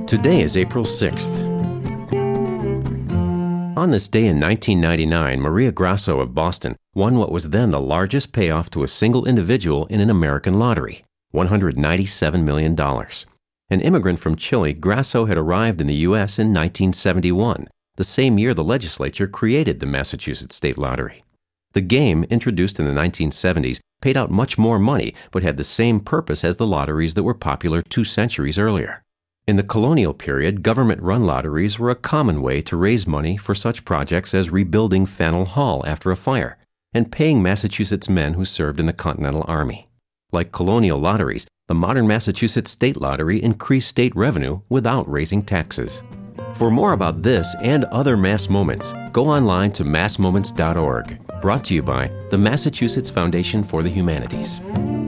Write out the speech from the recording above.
Today is April 6th. On this day in 1999, Maria Grasso of Boston won what was then the largest payoff to a single individual in an American lottery, $197 million. An immigrant from Chile, Grasso had arrived in the U.S. in 1971, the same year the legislature created the Massachusetts State Lottery. The game, introduced in the 1970s, paid out much more money but had the same purpose as the lotteries that were popular 2 centuries earlier. In the colonial period, government-run lotteries were a common way to raise money for such projects as rebuilding Faneuil Hall after a fire and paying Massachusetts men who served in the Continental Army. Like colonial lotteries, the modern Massachusetts State Lottery increased state revenue without raising taxes. For more about this and other Mass Moments, go online to massmoments.org. Brought to you by the Massachusetts Foundation for the Humanities.